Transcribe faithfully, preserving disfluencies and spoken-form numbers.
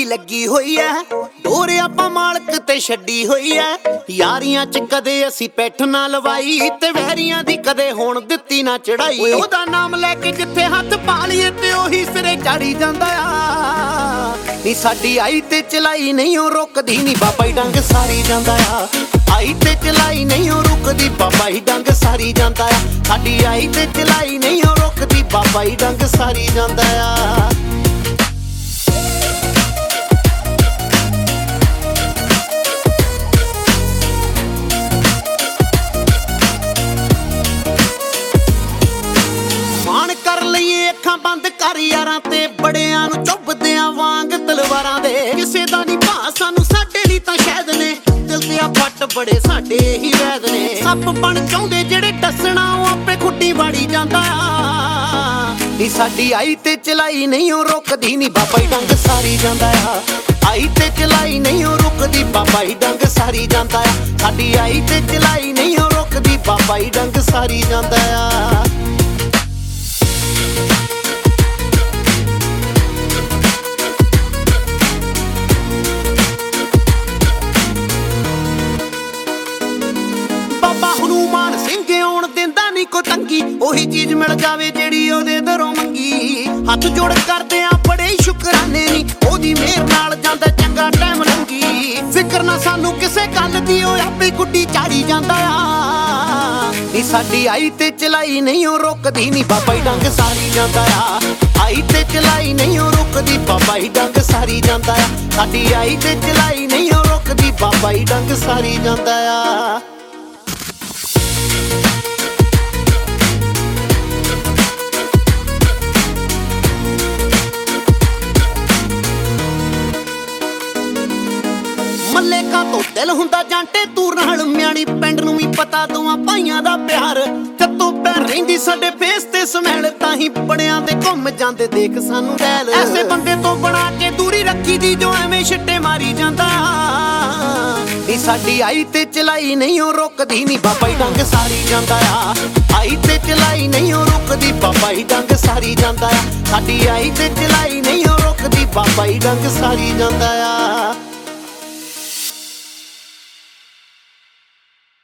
ਬੜੀ ਲੱਗੀ ਹੋਈ ਐ ਦੋਰ ਆਪਾਂ ਮਾਲਕ ਤੇ ਛੱਡੀ ਹੋਈ ਐ ਯਾਰੀਆਂ ਚ ਕਦੇ ਅਸੀਂ ਪੈਠ ਨਾ ਲਵਾਈ ਤੇ ਵਹਿਰੀਆਂ ਦੀ ਕਦੇ ਹੋਣ ਦਿੱਤੀ ਨਾ ਚੜਾਈ ਉਹਦਾ ਨਾਮ ਲੈ ਕੇ ਜਿੱਥੇ ਹੱਥ ਪਾ ਲਈਏ ਤੇ ਉਹੀ ਸਿਰੇ ਚੜੀ ਜਾਂਦਾ ਆ ਨੀ ਸਾਡੀ ਆਈ ਤੇ ਚਲਾਈ ਨਹੀਂ ਉਹ ਰੁਕਦੀ ਨੀ ਬਾਬਾ ਹੀ ਡੰਗ ਸਾਰੀ ਜਾਂਦਾ ਆ ਆਈ ਤੇ ਚਲਾਈ ਨਹੀਂ ਉਹ ਰੁਕਦੀ ਬਾਬਾ ਹੀ ਡੰਗ ਸਾਰੀ ਜਾਂਦਾ ਆ ਸਾਡੀ ਆਈ ਤੇ ਚਲਾਈ ਨਹੀਂ ਉਹ ਰੁਕਦੀ ਬਾਬਾ ਹੀ ਡੰਗ ਸਾਰੀ ਜਾਂਦਾ ਆ ਅੱਖਾਂ ਬੰਦ ਕਰ ਯਾਰਾਂ ਤੇ ਬੜਿਆਂ ਨੂੰ ਚੁੱਭਦਿਆਂ ਵਾਂਗ ਤਲਵਾਰਾਂ ਦੇ ਕਿਸੇ ਦਾ ਨਹੀਂ ਭਾ ਸਾਨੂੰ ਸਾਡੇ ਲਈ ਤਾਂ ਸ਼ਾਇਦ ਨੇ ਦਿਲ ਤੇ ਆ ਫੱਟ ਬੜੇ ਸਾਡੇ ਹੀ ਵੈਦ ਨੇ ਸੱਪ ਬਣ ਚਾਹੁੰਦੇ ਜਿਹੜੇ ਡਸਣਾ ਉਹ ਆਪੇ ਖੁੱਡੀ ਵਾੜੀ ਜਾਂਦਾ ਆ ਨੀ ਸਾਡੀ ਆਈ ਤੇ ਚਲਾਈ ਨਹੀਂ ਉਹ ਰੁਕਦੀ ਨੀ ਬਾਬਾ ਹੀ ਡੰਗ ਸਾਰੀ ਜਾਂਦਾ ਆ ਆਈ ਤੇ ਚਲਾਈ ਨਹੀਂ ਉਹ ਰੁਕਦੀ ਬਾਬਾ ਹੀ ਡੰਗ ਸਾਰੀ ਜਾਂਦਾ ਆ ਸਾਡੀ ਆਈ ਤੇ ਚਲਾਈ ਨਹੀਂ ਉਹ ਰੁਕਦੀ ਬਾਬਾ ਹੀ ਡੰਗ ਸਾਰੀ ਜਾਂਦਾ ਆ ਹਨੂਮਾਨ ਸਿੰਘ ਆਉਣ ਦਿੰਦਾ ਨੀ ਕੋ ਤੰਗੀ ਉਹੀ ਚੀਜ਼ ਮਿਲ ਜਾਵੇ ਜਿਹੜੀ ਉਹਦੇ ਦਰੋਂ ਮੰਗੀ ਹੱਥ ਜੋੜ ਕਰਦੇ ਆ ਬੜੇ ਸ਼ੁਕਰਾਨੇ ਨੀ ਉਹਦੀ ਮਿਹਰ ਨਾਲ ਜਾਂਦਾ ਚੰਗਾ ਟਾਈਮ ਲੰਗੀ ਫਿਕਰ ਨਾ ਸਾਨੂੰ ਕਿਸੇ ਗੱਲ ਦੀ ਉਹ ਆਪੇ ਗੁੱਡੀ ਚਾੜੀ ਜਾਂਦਾ ਆ ਨੀ ਸਾਡੀ ਆਈ ਤੇ ਚਲਾਈ ਨਹੀਂ ਉਹ ਰੁਕਦੀ ਨੀ ਬਾਬਾ ਹੀ ਡੰਗ ਸਾਰੀ ਜਾਂਦਾ ਆ ਆਈ ਤੇ ਚਲਾਈ ਨਹੀਂ ਉਹ ਰੁਕਦੀ ਬਾਬਾ ਹੀ ਡੰਗ ਸਾਰੀ ਜਾਂਦਾ ਆ ਸਾਡੀ ਆਈ ਤੇ ਚਲਾਈ ਨਹੀਂ ਉਹ ਰੁਕਦੀ ਬਾਬਾ ਹੀ ਡੰਗ ਸਾਰੀ ਜਾਂਦਾ ਆ ਮੱਲੇਕਾ ਤੋਂ ਦਿਲ ਹੁੰਦਾ ਜਾਂਟੇ ਤੂੰ ਨਾਲ ਮਿਆਣੀ ਪਿੰਡ ਨੂੰ ਵੀ ਪਤਾ ਦੋਵਾਂ ਭਾਈਆਂ ਦਾ ਪਿਆਰ ਜੱਤੋਂ ਪੈ ਰਹਿੰਦੀ ਸਾਡੇ ਫੇਸ ਤੇ ਸਮੈਲ ਤਾਂ ਹੀ ਬੜਿਆਂ ਦੇ ਘੁੰਮ ਜਾਂਦੇ ਦੇਖ ਸਾਨੂੰ ਡੈਲ ਐਸੇ ਬੰਦੇ ਤੋਂ ਬਣਾ ਕੇ ਦੂਰੀ ਰੱਖੀ ਦੀ ਜੋ ਐਵੇਂ ਛਿੱਟੇ ਮਾਰੀ ਜਾਂਦਾ ਨੀ ਸਾਡੀ ਆਈ ਤੇ ਚਲਾਈ ਨਹੀਂ ਉਹ ਰੁਕਦੀ ਨੀ ਬਾਬਾ ਹੀ ਡੰਗ ਸਾਰੀ ਜਾਂਦਾ ਆ ਆਈ ਤੇ ਚਲਾਈ ਨਹੀਂ ਉਹ ਰੁਕਦੀ ਬਾਬਾ ਹੀ ਡੰਗ ਸਾਰੀ ਜਾਂਦਾ ਆ ਸਾਡੀ ਆਈ ਤੇ ਚਲਾਈ ਨਹੀਂ ਉਹ ਰੁਕਦੀ ਬਾਬਾ ਹੀ ਡੰਗ ਸਾਰੀ ਜਾਂਦਾ ਆ